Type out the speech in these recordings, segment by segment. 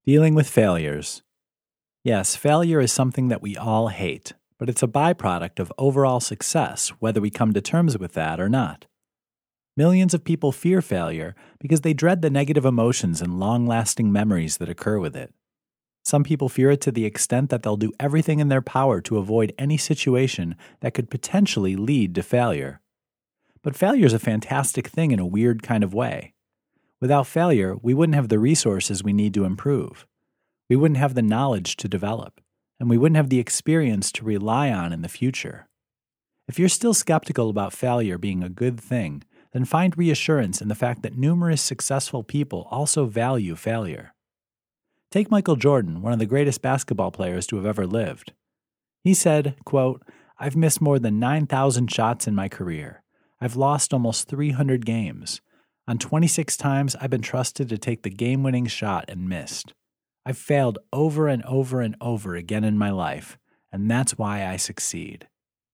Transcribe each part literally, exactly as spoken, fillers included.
Dealing with failures. Yes, failure is something that we all hate, but it's a byproduct of overall success, whether we come to terms with that or not. Millions of people fear failure because they dread the negative emotions and long-lasting memories that occur with it. Some people fear it to the extent that they'll do everything in their power to avoid any situation that could potentially lead to failure. But failure is a fantastic thing in a weird kind of way. Without failure, we wouldn't have the resources we need to improve. We wouldn't have the knowledge to develop, and we wouldn't have the experience to rely on in the future. If you're still skeptical about failure being a good thing, then find reassurance in the fact that numerous successful people also value failure. Take Michael Jordan, one of the greatest basketball players to have ever lived. He said, quote, "I've missed more than nine thousand shots in my career. I've lost almost three hundred games. On twenty-six times, I've been trusted to take the game-winning shot and missed. I've failed over and over and over again in my life, and that's why I succeed."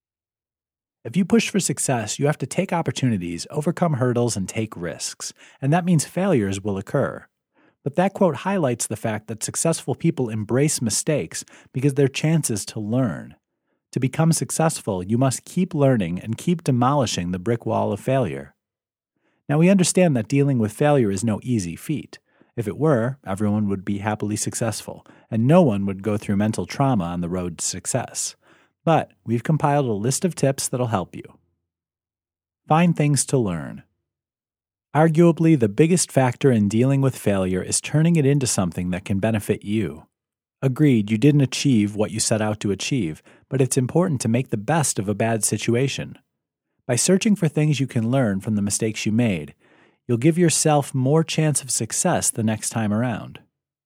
If you push for success, you have to take opportunities, overcome hurdles, and take risks, and that means failures will occur. But that quote highlights the fact that successful people embrace mistakes because they're chances to learn. To become successful, you must keep learning and keep demolishing the brick wall of failure. Now, we understand that dealing with failure is no easy feat. If it were, everyone would be happily successful, and no one would go through mental trauma on the road to success. But we've compiled a list of tips that'll help you. Find things to learn. Arguably, the biggest factor in dealing with failure is turning it into something that can benefit you. Agreed, you didn't achieve what you set out to achieve, but it's important to make the best of a bad situation. By searching for things you can learn from the mistakes you made, you'll give yourself more chance of success the next time around.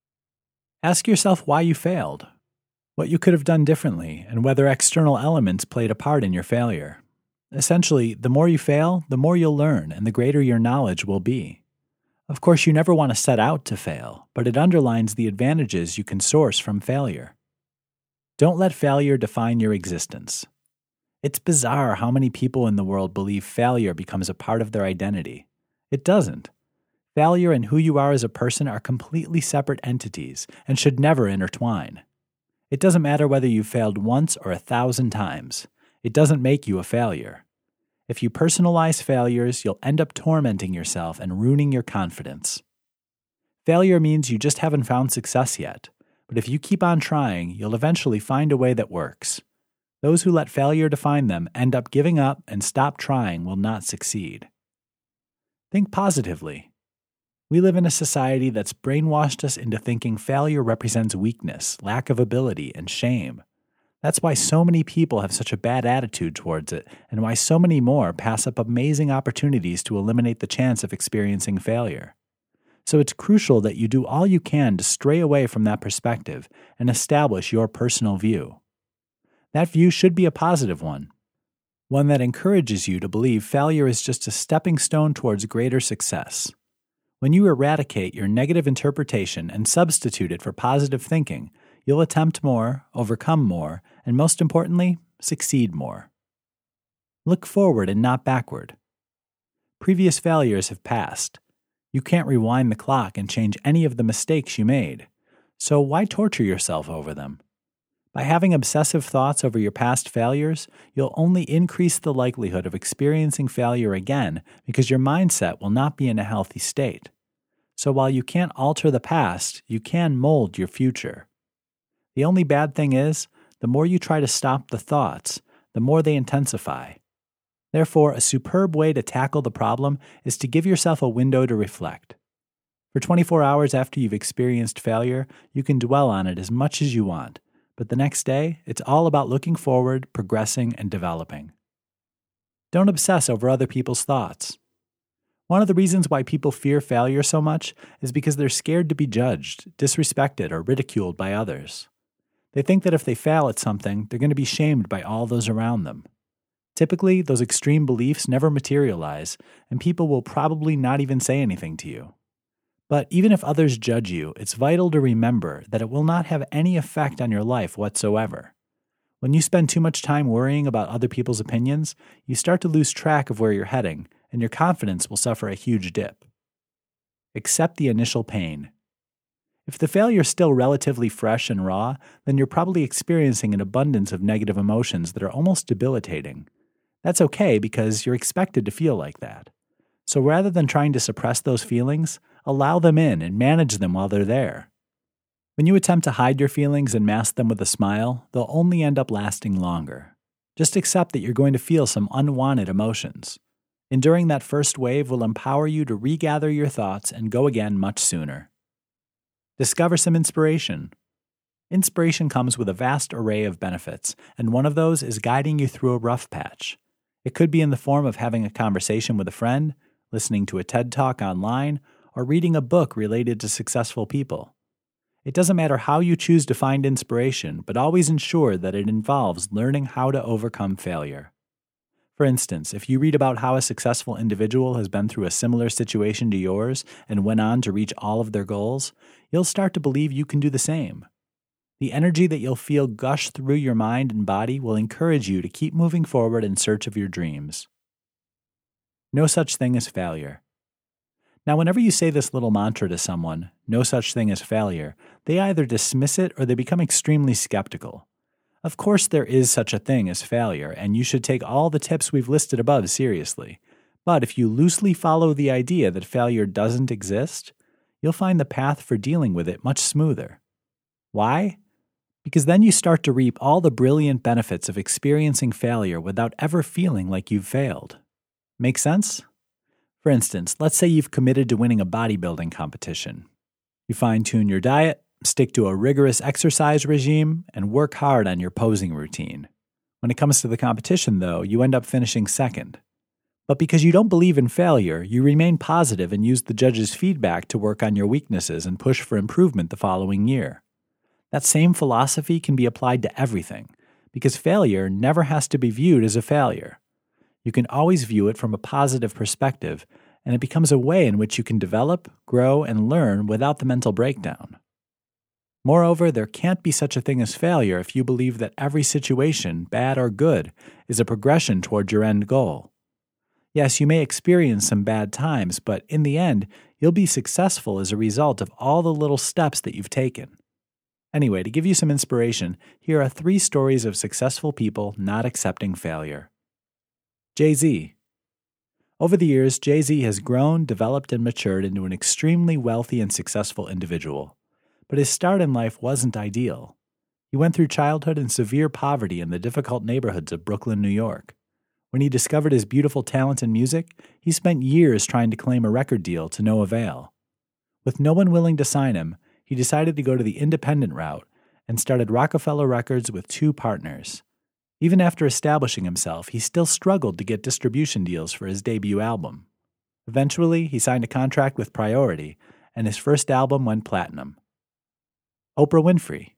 Ask yourself why you failed, what you could have done differently, and whether external elements played a part in your failure. Essentially, the more you fail, the more you'll learn, and the greater your knowledge will be. Of course, you never want to set out to fail, but it underlines the advantages you can source from failure. Don't let failure define your existence. It's bizarre how many people in the world believe failure becomes a part of their identity. It doesn't. Failure and who you are as a person are completely separate entities and should never intertwine. It doesn't matter whether you failed once or a thousand times. It doesn't make you a failure. If you personalize failures, you'll end up tormenting yourself and ruining your confidence. Failure means you just haven't found success yet, but if you keep on trying, you'll eventually find a way that works. Those who let failure define them end up giving up and stop trying will not succeed. Think positively. We live in a society that's brainwashed us into thinking failure represents weakness, lack of ability, and shame. That's why so many people have such a bad attitude towards it, and why so many more pass up amazing opportunities to eliminate the chance of experiencing failure. So it's crucial that you do all you can to stray away from that perspective and establish your personal view. That view should be a positive one, one that encourages you to believe failure is just a stepping stone towards greater success. When you eradicate your negative interpretation and substitute it for positive thinking, you'll attempt more, overcome more, and most importantly, succeed more. Look forward and not backward. Previous failures have passed. You can't rewind the clock and change any of the mistakes you made, so why torture yourself over them? By having obsessive thoughts over your past failures, you'll only increase the likelihood of experiencing failure again because your mindset will not be in a healthy state. So while you can't alter the past, you can mold your future. The only bad thing is, the more you try to stop the thoughts, the more they intensify. Therefore, a superb way to tackle the problem is to give yourself a window to reflect. For twenty-four hours after you've experienced failure, you can dwell on it as much as you want. But the next day, it's all about looking forward, progressing, and developing. Don't obsess over other people's thoughts. One of the reasons why people fear failure so much is because they're scared to be judged, disrespected, or ridiculed by others. They think that if they fail at something, they're going to be shamed by all those around them. Typically, those extreme beliefs never materialize, and people will probably not even say anything to you. But even if others judge you, it's vital to remember that it will not have any effect on your life whatsoever. When you spend too much time worrying about other people's opinions, you start to lose track of where you're heading, and your confidence will suffer a huge dip. Accept the initial pain. If the failure is still relatively fresh and raw, then you're probably experiencing an abundance of negative emotions that are almost debilitating. That's okay because you're expected to feel like that. So rather than trying to suppress those feelings, allow them in and manage them while they're there. When you attempt to hide your feelings and mask them with a smile, they'll only end up lasting longer. Just accept that you're going to feel some unwanted emotions. Enduring that first wave will empower you to regather your thoughts and go again much sooner. Discover some inspiration. Inspiration comes with a vast array of benefits, and one of those is guiding you through a rough patch. It could be in the form of having a conversation with a friend, listening to a TED Talk online, or reading a book related to successful people. It doesn't matter how you choose to find inspiration, but always ensure that it involves learning how to overcome failure. For instance, if you read about how a successful individual has been through a similar situation to yours and went on to reach all of their goals, you'll start to believe you can do the same. The energy that you'll feel gush through your mind and body will encourage you to keep moving forward in search of your dreams. No such thing as failure. Now, whenever you say this little mantra to someone, no such thing as failure, they either dismiss it or they become extremely skeptical. Of course, there is such a thing as failure, and you should take all the tips we've listed above seriously. But if you loosely follow the idea that failure doesn't exist, you'll find the path for dealing with it much smoother. Why? Because then you start to reap all the brilliant benefits of experiencing failure without ever feeling like you've failed. Make sense? For instance, let's say you've committed to winning a bodybuilding competition. You fine-tune your diet, stick to a rigorous exercise regime, and work hard on your posing routine. When it comes to the competition, though, you end up finishing second. But because you don't believe in failure, you remain positive and use the judges' feedback to work on your weaknesses and push for improvement the following year. That same philosophy can be applied to everything, because failure never has to be viewed as a failure. You can always view it from a positive perspective, and it becomes a way in which you can develop, grow, and learn without the mental breakdown. Moreover, there can't be such a thing as failure if you believe that every situation, bad or good, is a progression toward your end goal. Yes, you may experience some bad times, but in the end, you'll be successful as a result of all the little steps that you've taken. Anyway, to give you some inspiration, here are three stories of successful people not accepting failure. Jay-Z. Over the years, Jay-Z has grown, developed, and matured into an extremely wealthy and successful individual. But his start in life wasn't ideal. He went through childhood in severe poverty in the difficult neighborhoods of Brooklyn, New York. When he discovered his beautiful talent in music, he spent years trying to claim a record deal to no avail. With no one willing to sign him, he decided to go to the independent route and started Rockefeller Records with two partners. Even after establishing himself, he still struggled to get distribution deals for his debut album. Eventually, he signed a contract with Priority, and his first album went platinum. Oprah Winfrey.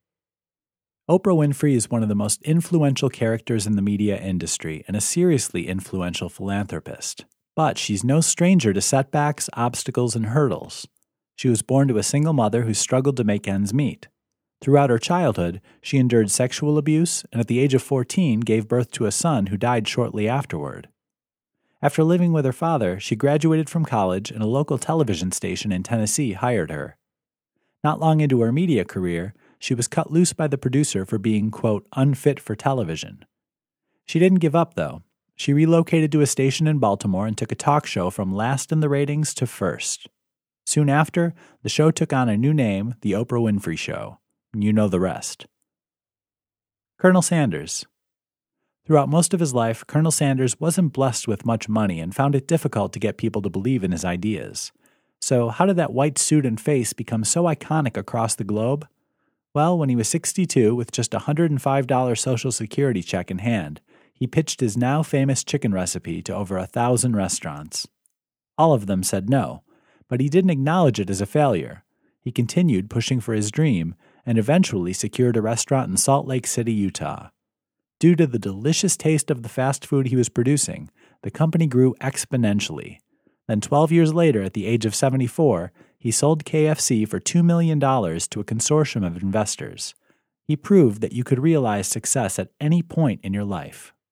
Oprah Winfrey is one of the most influential characters in the media industry and a seriously influential philanthropist. But she's no stranger to setbacks, obstacles, and hurdles. She was born to a single mother who struggled to make ends meet. Throughout her childhood, she endured sexual abuse and at the age of fourteen gave birth to a son who died shortly afterward. After living with her father, she graduated from college and a local television station in Tennessee hired her. Not long into her media career, she was cut loose by the producer for being, quote, unfit for television. She didn't give up, though. She relocated to a station in Baltimore and took a talk show from last in the ratings to first. Soon after, the show took on a new name, The Oprah Winfrey Show. You know the rest. Colonel Sanders. Throughout most of his life, Colonel Sanders wasn't blessed with much money and found it difficult to get people to believe in his ideas. So how did that white suit and face become so iconic across the globe? Well, when he was sixty-two with just a one hundred five dollars Social Security check in hand, he pitched his now famous chicken recipe to over a thousand restaurants. All of them said no, but he didn't acknowledge it as a failure. He continued pushing for his dream and eventually secured a restaurant in Salt Lake City, Utah. Due to the delicious taste of the fast food he was producing, the company grew exponentially. Then twelve years later, at the age of seventy-four, he sold K F C for two million dollars to a consortium of investors. He proved that you could realize success at any point in your life.